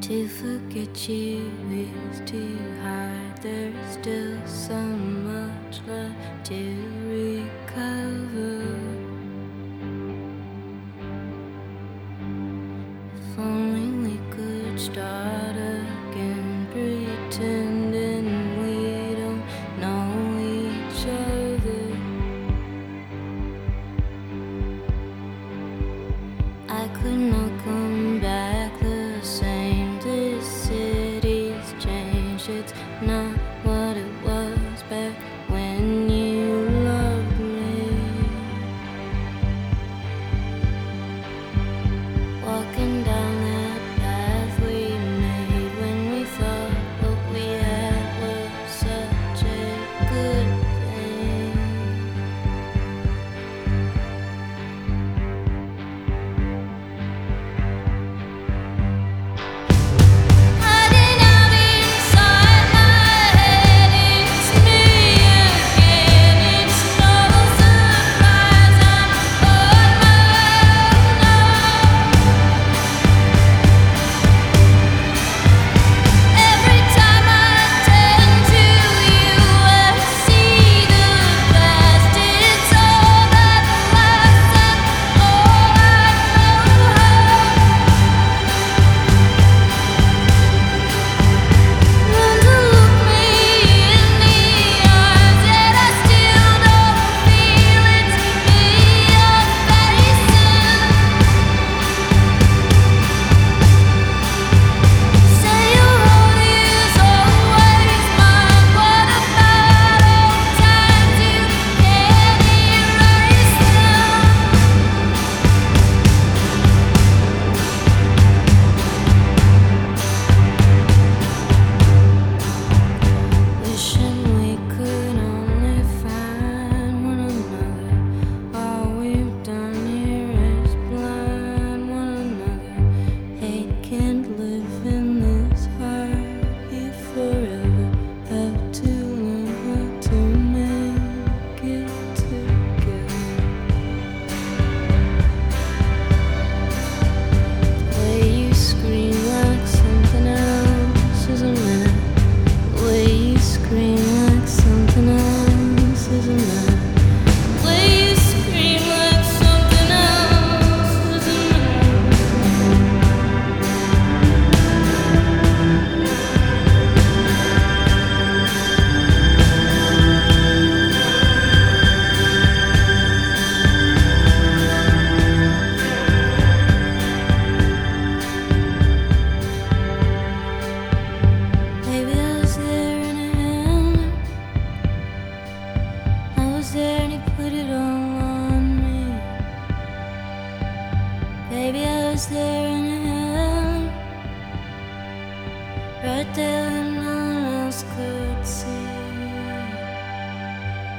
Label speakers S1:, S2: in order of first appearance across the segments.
S1: To forget you is too hard. There's still so much left to recover. If only we could start again, pretending we don't know each other. I could not come back the same. This city's changed. It's not what it was back when you loved me. Walking down that path we made when we thought what we had was such a good thing. Hiding out inside my head, it's me again. It's no surprise I'm on my own. Every time I turn to you, I see the past. It's all that lasts and all I know how. Learn to look me in the eyes, yet I still don't feel it's me you're facing. Say your heart is always mine. What about old times you can't erase them? Wishing we could only find one another. All we've done here is blind one another. Hate can't live in this heart here forever. Have to learn how to make it together. The way you scream like something else is a man. The way you scream like something else is a man. The way you scream like something else is a Maybe I was there in a hand. I was there and he put it all on me. Baby, I was there in a hand, right there when no one else could see.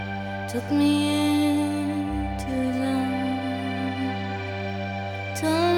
S1: Took me into his arms, told